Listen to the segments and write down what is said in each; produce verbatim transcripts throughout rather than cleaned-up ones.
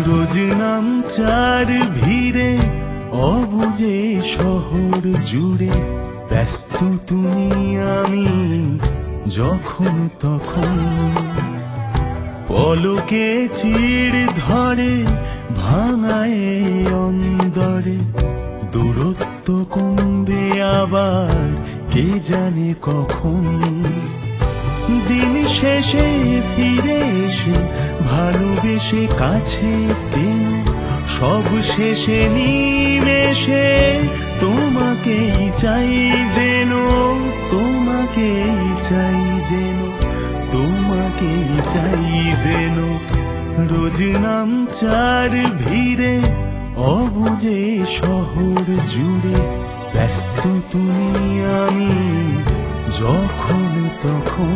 রোজ নাম চার ভিড়ে অবুঝে শহর জুড়ে ব্যস্ত তুমি আমি যখন তখন পলকে চিড় ধরে ভাঙায় অন্দরে দূরত্ব কমবে আবার কে জানে কখন দিন শেষে ফিরে এসে ভালোবেসে কাছে পেয়ে সব শেষে নিমেষে তোমাকেই চাই যেন তোমাকেই চাই যেন তোমাকেই চাই যেন রোজ নাম চার ভিড়ে অবুঝে শহর জুড়ে ব্যস্ত তুমি আমি যখন তখন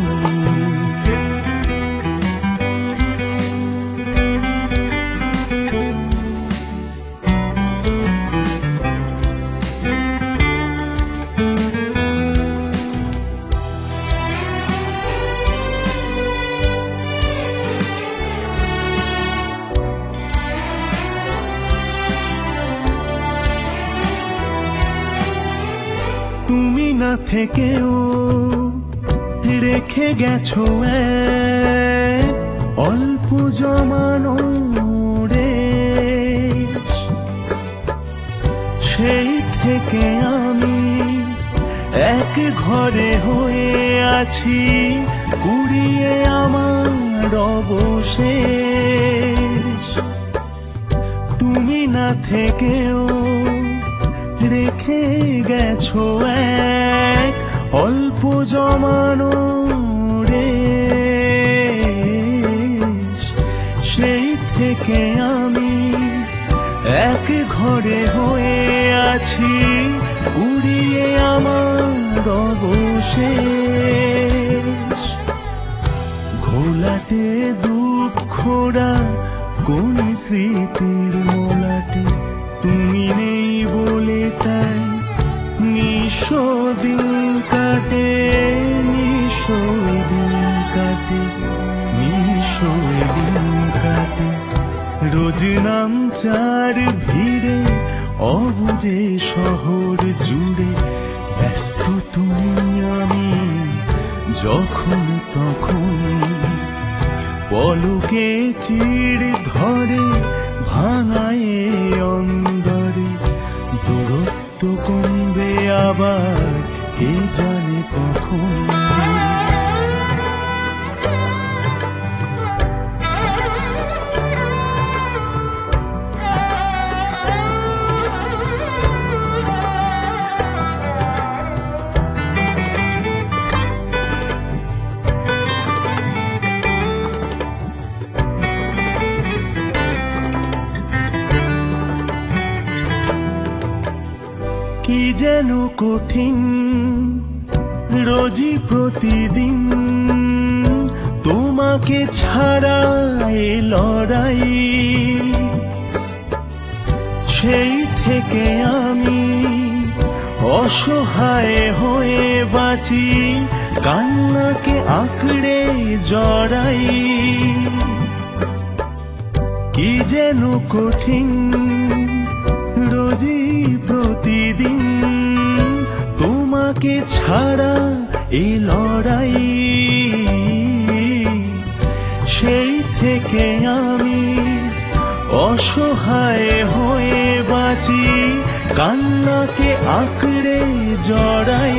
তুমি না থেকেও রেখে গেছো অল্প জমানো রেশ সেই থেকে আমি এক ঘরে হয়ে আছি কুড়িয়ে আমার অবশেষ তুমি না থেকেও রেখে গেছো এক অল্প জমানো রেশ সেই থেকে আমি এক ঘরে হয়ে আছি উড়িয়ে আমার অবশেষ ঘোলাটে দুঃখরা কোন স্মৃতির মলাটে তুমি নেই বলে তাই নিশো দিন কাটে নিশো দিন কাটে নিশো দিন কাটে রোজ নাম চার ভিড়ে অবুঝে শহর জুড়ে ব্যস্ত তুমি আমি যখন তখন পলকে চিড় ধরে ভাঙায় অন্দরে দূরত্ব কমবে আবার কে জানে কখন কি যেন কঠিন রোজই প্রতিদিন তোমাকে ছাড়া এ লড়াই সেই থেকে আমি অসহায় হয়ে বাঁচি কান্নাকে আঁকড়ে জড়াই কি যেন কঠিন রোজই প্রতিদিন তোমাকে ছাড়া এই লড়াই সেই থেকে আমি অসহায় হয়ে বাঁচি কান্নাকে আঁকড়ে জড়াই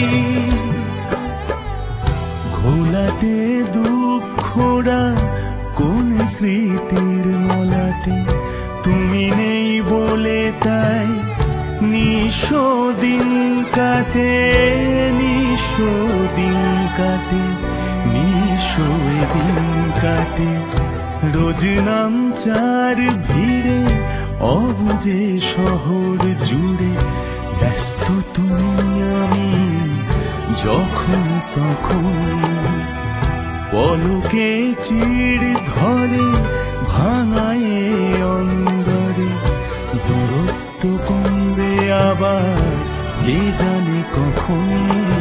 ঘোলাটে দুঃখরা কোন স্মৃতির মলাটে তুমি নেই বলে তাই নিশো দিন কাটে নিশো দিন কাটে নিশো দিন কাটে রোজ নাম চার ভিড়ে অবুঝে শহর জুড়ে ব্যস্ত তুমি আমি যখন তখন পলকে চিড় ধরে ভাঙায় অন্দরে দূরত্ব কমবে আবার কে জানে কখন।